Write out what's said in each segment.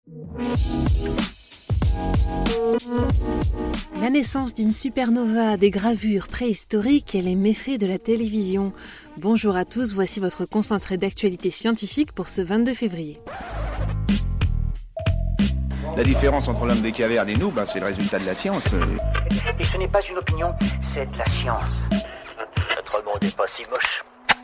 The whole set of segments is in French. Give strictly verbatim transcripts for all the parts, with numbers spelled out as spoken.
La naissance d'une supernova, des gravures préhistoriques et les méfaits de la télévision. Bonjour à tous, voici votre concentré d'actualité scientifique pour ce vingt-deux février. La différence entre l'homme des cavernes et nous, ben, c'est le résultat de la science. Et ce n'est pas une opinion, c'est de la science. Notre monde n'est pas si moche.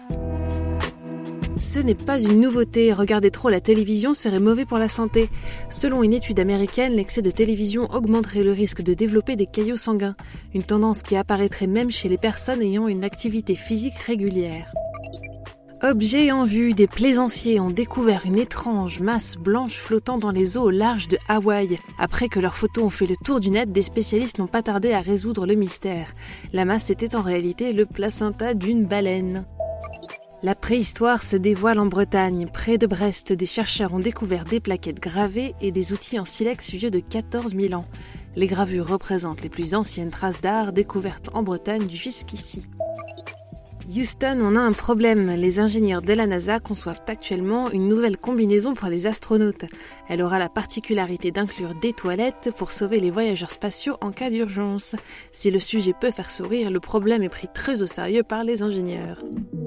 Ce n'est pas une nouveauté, regarder trop la télévision serait mauvais pour la santé. Selon une étude américaine, l'excès de télévision augmenterait le risque de développer des caillots sanguins, une tendance qui apparaîtrait même chez les personnes ayant une activité physique régulière. Objets en vue, des plaisanciers ont découvert une étrange masse blanche flottant dans les eaux au large de Hawaï. Après que leurs photos ont fait le tour du net, des spécialistes n'ont pas tardé à résoudre le mystère. La masse était en réalité le placenta d'une baleine. La préhistoire se dévoile en Bretagne. Près de Brest, des chercheurs ont découvert des plaquettes gravées et des outils en silex vieux de quatorze mille ans. Les gravures représentent les plus anciennes traces d'art découvertes en Bretagne jusqu'ici. Houston, on a un problème. Les ingénieurs de la NASA conçoivent actuellement une nouvelle combinaison pour les astronautes. Elle aura la particularité d'inclure des toilettes pour sauver les voyageurs spatiaux en cas d'urgence. Si le sujet peut faire sourire, le problème est pris très au sérieux par les ingénieurs.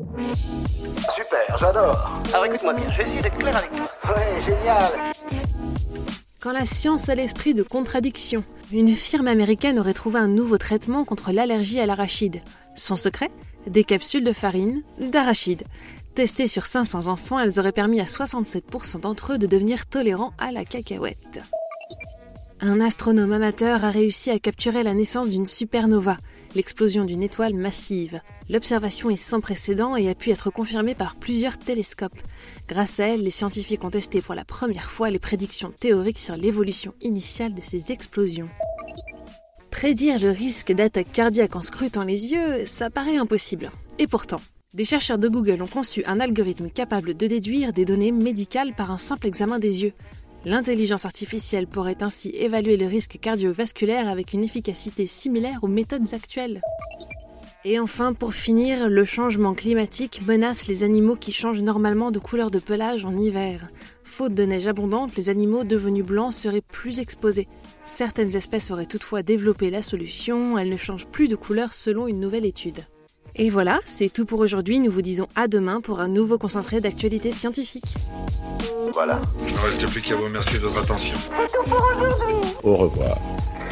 Super, j'adore. Alors écoute-moi bien, je vais essayer d'être clair avec toi. Ouais, génial. Quand la science a l'esprit de contradiction, une firme américaine aurait trouvé un nouveau traitement contre l'allergie à l'arachide. Son secret ? Des capsules de farine d'arachide. Testées sur cinq cents enfants, elles auraient permis à soixante-sept pour cent d'entre eux de devenir tolérants à la cacahuète. Un astronome amateur a réussi à capturer la naissance d'une supernova, l'explosion d'une étoile massive. L'observation est sans précédent et a pu être confirmée par plusieurs télescopes. Grâce à elle, les scientifiques ont testé pour la première fois les prédictions théoriques sur l'évolution initiale de ces explosions. Prédire le risque d'attaque cardiaque en scrutant les yeux, ça paraît impossible. Et pourtant, des chercheurs de Google ont conçu un algorithme capable de déduire des données médicales par un simple examen des yeux. L'intelligence artificielle pourrait ainsi évaluer le risque cardiovasculaire avec une efficacité similaire aux méthodes actuelles. Et enfin, pour finir, le changement climatique menace les animaux qui changent normalement de couleur de pelage en hiver. Faute de neige abondante, les animaux devenus blancs seraient plus exposés. Certaines espèces auraient toutefois développé la solution, elles ne changent plus de couleur selon une nouvelle étude. Et voilà, c'est tout pour aujourd'hui, nous vous disons à demain pour un nouveau concentré d'actualité scientifique. Voilà. Il ne reste plus qu'à vous remercier de votre attention. C'est tout pour aujourd'hui. Au revoir.